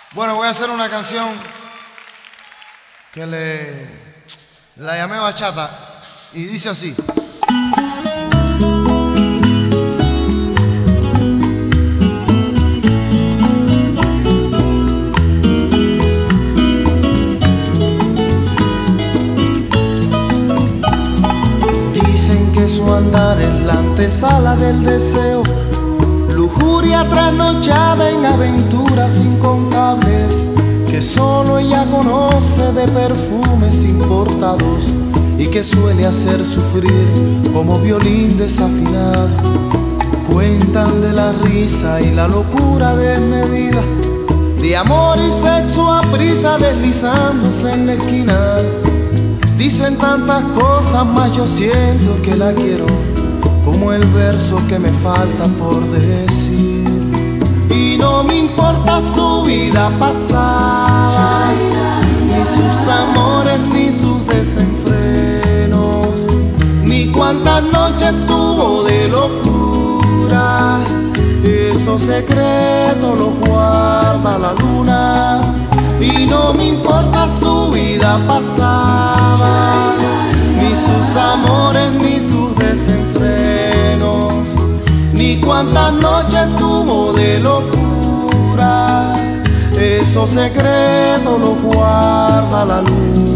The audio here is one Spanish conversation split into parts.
Bueno, voy a hacer una canción que la llamé bachata y dice así. Dicen que su andar es la antesala del deseo, lujuria trasnochada en aventuras incontables, que solo ella conoce de perfumes importados y que suele hacer sufrir como violín desafinado. Cuentan de la risa y la locura desmedida, de amor y sexo a prisa deslizándose en la esquina. Dicen tantas cosas, mas yo siento que la quiero, como el verso que me falta por decir. Y no me importa su vida pasada, ni sus amores, ni sus desenfrenos, ni cuántas noches tuvo de locura. Esos secretos los guarda la luna. Y no me importa su vida pasada, ni sus amores, ni sus desenfrenos, ni cuántas noches tuvo de locura. Esos secretos los guarda la luna.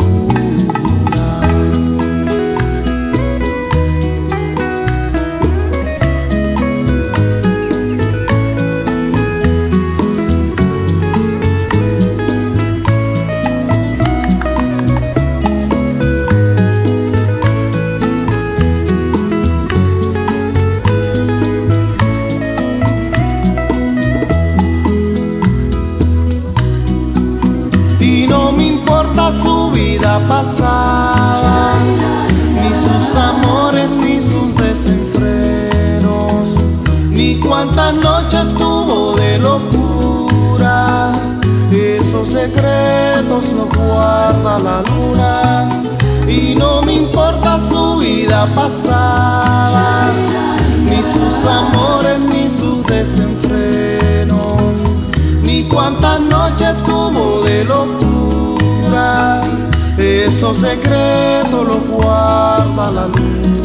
No me importa su vida pasada, ni sus amores, ni sus desenfrenos, ni cuántas noches tuvo de locura. Esos secretos los guarda la luna. Y no me importa su vida pasada, ni sus amores, ni sus desenfrenos, ni cuántas noches tuvo de locura. Esos secretos los guarda la luna.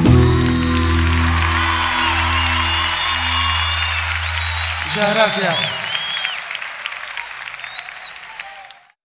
Muchas gracias.